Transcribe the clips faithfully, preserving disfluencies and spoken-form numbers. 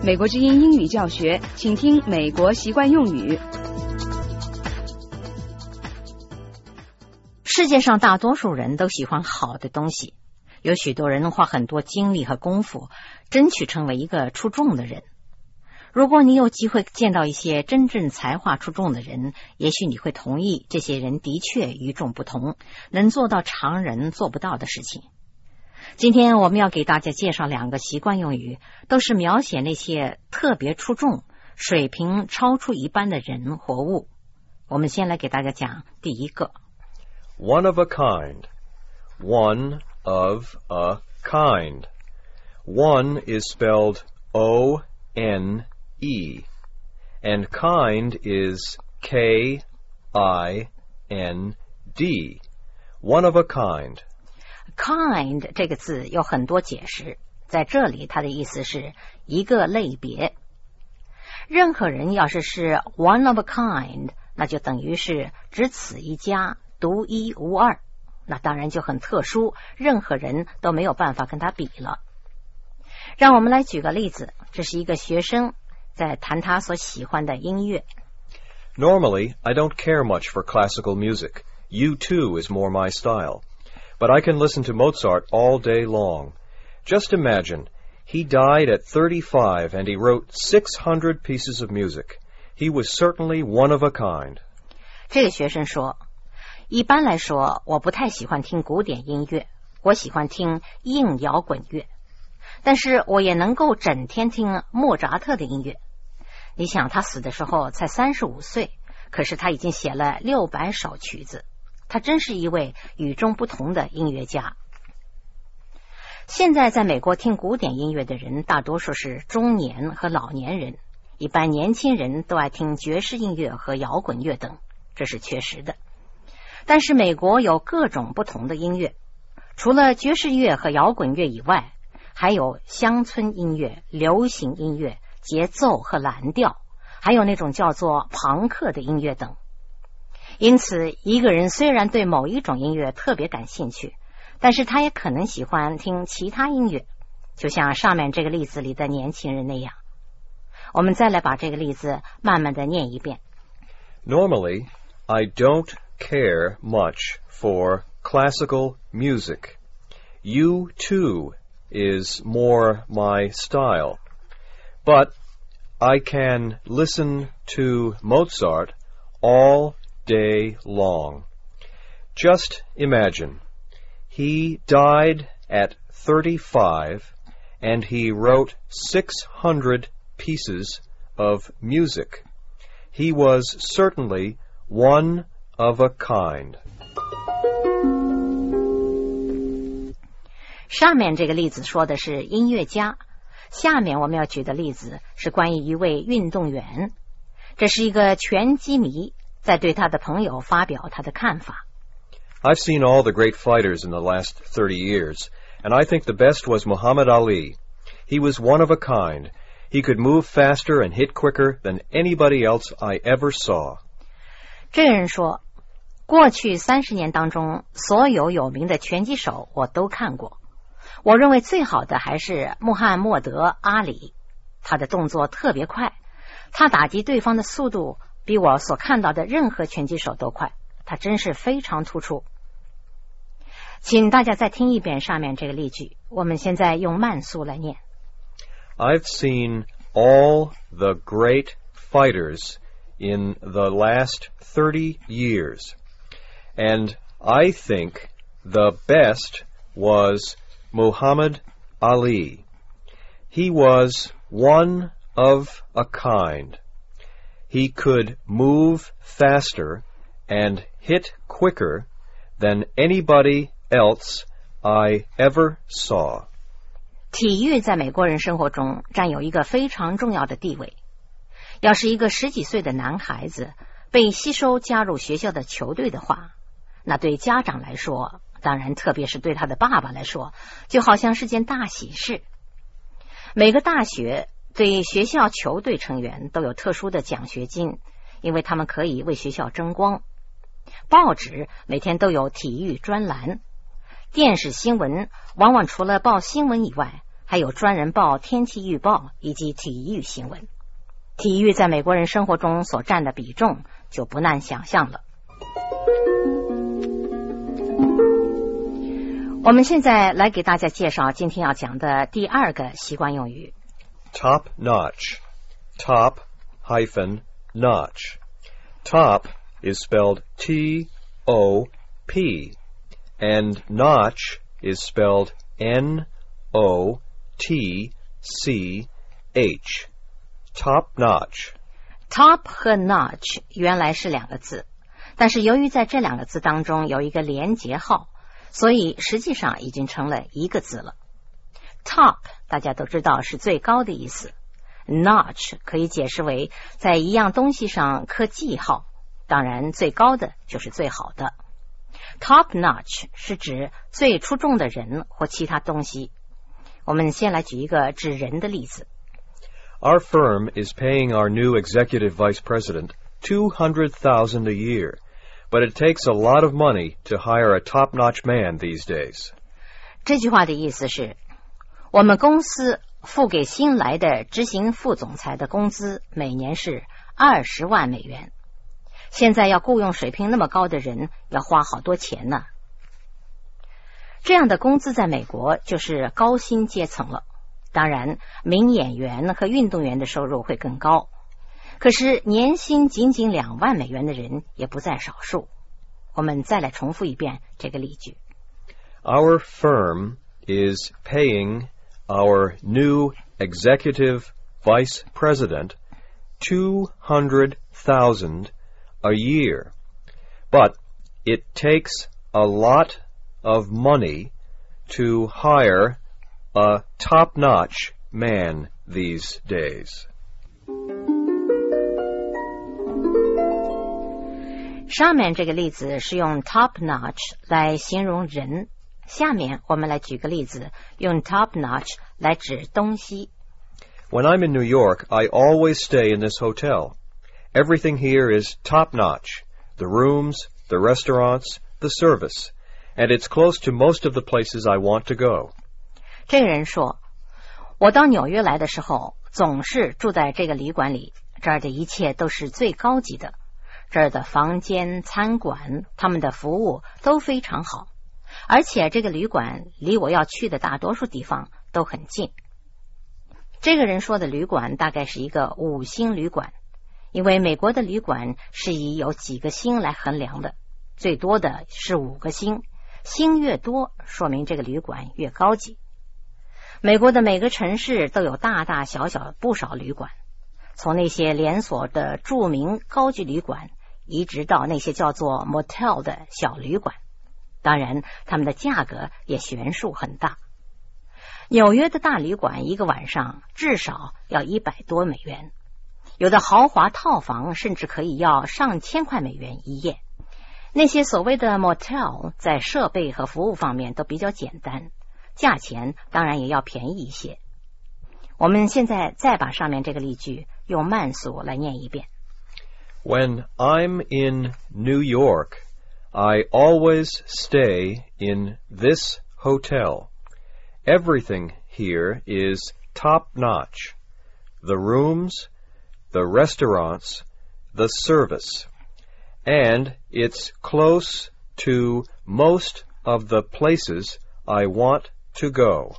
美国之音英语教学，请听美国习惯用语。 世界上大多数人都喜欢好的东西，有许多人花很多精力和功夫，争取成为一个出众的人。如果你有机会见到一些真正才华出众的人，也许你会同意这些人的确与众不同，能做到常人做不到的事情。今天我们要给大家介绍两个习惯用语，都是描写那些特别出众、水平超出一般的人或物。我们先来给大家讲第一个。 One of a kind. One of a kind. One is spelled O N E, and kind is K I N D. One of a kind.Kind 这个字有很多解释，在这里它的意思是一个类别。任何人要是是 one of a kind， 那就等于是只此一家，独一无二，那当然就很特殊，任何人都没有办法跟他比了。让我们来举个例子，这是一个学生在弹他所喜欢的音乐。 Normally, I don't care much for classical music. U two is more my style.But I can listen to Mozart all day long. Just imagine, he died at thirty-five and he wrote six hundred pieces of music. He was certainly one of a kind. 这个学生说，一般来说，我不太喜欢听古典音乐，我喜欢听硬摇滚乐。但是我也能够整天听莫扎特的音乐。你想，他死的时候才三十五岁，可是他已经写了六百首曲子。他真是一位与众不同的音乐家。现在在美国听古典音乐的人大多数是中年和老年人，一般年轻人都爱听爵士音乐和摇滚乐等，这是确实的。但是美国有各种不同的音乐，除了爵士乐和摇滚乐以外，还有乡村音乐、流行音乐、节奏和蓝调，还有那种叫做朋克的音乐等。因此，一个人虽然对某一种音乐特别感兴趣，但是他也可能喜欢听其他音乐，就像上面这个例子里的年轻人那样。我们再来把这个例子慢慢的念一遍。 Normally, I don't care much for classical music. U two is more my style. But I can listen to Mozart all day long. Just imagine, he died at thirty-five and he wrote six hundred pieces of music. He was certainly one of a kind. 上面这个例子说的是音乐家，下面我们要举的例子是关于一位运动员。这是一个拳击迷在对他的朋友发表他的看法。 I've seen all the great fighters in the last thirty years, and I think the best was Muhammad Ali. He was one of a kind. He could move faster and hit quicker than anybody else I ever saw. 这人说，过去三十年当中，所有有名的拳击手我都看过，我认为最好的还是穆罕默德·阿里，他的动作特别快，他打击对方的速度比我所看到的任何拳击手都快，他真是非常突出。请大家再听一遍上面这个例句，我们现在用慢速来念。 I've seen all the great fighters in the last thirty years, and I think the best was Muhammad Ali. He was one of a kind.He could move faster and hit quicker than anybody else I ever saw. 体育在美国人生活中占有一个非常重要的地位。要是一个十几岁的男孩子被吸收加入学校的球队的话，那对家长来说，当然特别是对他的爸爸来说，就好像是件大喜事。每个大学对学校球队成员都有特殊的奖学金，因为他们可以为学校争光。报纸每天都有体育专栏，电视新闻往往除了报新闻以外， 还有专人报天气预报以及体育新闻。体育在美国人生活中所占的比重就不难想象了。我们现在来给大家介绍今天要讲的第二个习惯用语。 Top notch. Top hyphen notch. Top is spelled T O P, and notch is spelled N O T C H. Top notch. Top 和 notch 原来是两个字，但是由于在这两个字当中有一个连结号，所以实际上已经成了一个字了。Top 大家都知道是最高的意思， notch 可以解释为在一样东西上刻记号，当然最高的就是最好的。Top notch 是指最出众的人或其他东西。我们先来举一个指人的例子。 Our firm is paying our new executive vice president two hundred thousand dollars a year, but it takes a lot of money to hire a top-notch man these days. 这句话的意思是，我们公司付给新来的执行副总裁的工资每年是二十万美元。现在要雇佣水平那么高的人，要花好多钱呢。这样的工资在美国就是高薪阶层了。当然，名演员和运动员的收入会更高，可是年薪仅仅两万美元的人也不在少数。我们再来重复一遍这个例句。 Our firm is paying our new executive vice president two hundred thousand a year, but it takes a lot of money to hire a top-notch man these days. 上面这个例子是用 top-notch 来形容人，下面我们来举个例子，用 top-notch 来指东西。 When I'm in New York, I always stay in this hotel. Everything here is top-notch. The rooms, the restaurants, the service. And it's close to most of the places I want to go. 这个人说，我到纽约来的时候总是住在这个旅馆里，这儿的一切都是最高级的，这儿的房间、餐馆，他们的服务都非常好，而且这个旅馆离我要去的大多数地方都很近。这个人说的旅馆大概是一个五星旅馆，因为美国的旅馆是以有几个星来衡量的，最多的是五个星，星越多说明这个旅馆越高级。美国的每个城市都有大大小小不少旅馆，从那些连锁的著名高级旅馆一直到那些叫做 motel 的小旅馆，当然他们的价格也悬殊很大。纽约的大旅馆一个晚上至少要一百多美元，有的豪华套房甚至可以要上千块美元一夜。那些所谓的 motel 在设备和服务方面都比较简单，价钱当然也要便宜一些。我们现在再把上面这个例句用慢速来念一遍。 When I'm in New York, I always stay in this hotel. Everything here is top-notch. The rooms, the restaurants, the service. And it's close to most of the places I want to go.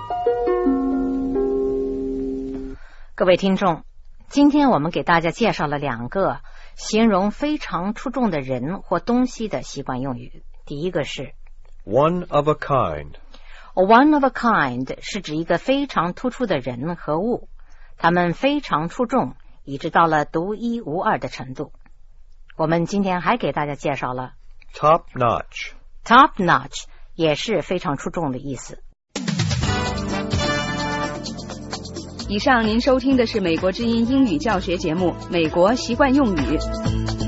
各位听众，今天我们给大家介绍了两个形容非常出众的人或东西的习惯用语。第一个是 One of a kind. One of a kind 是指一个非常突出的人和物，他们非常出众，以致到了独一无二的程度。我们今天还给大家介绍了 Top notch. Top notch 也是非常出众的意思。 以上您收听的是美国之音英语教学节目《美国习惯用语》。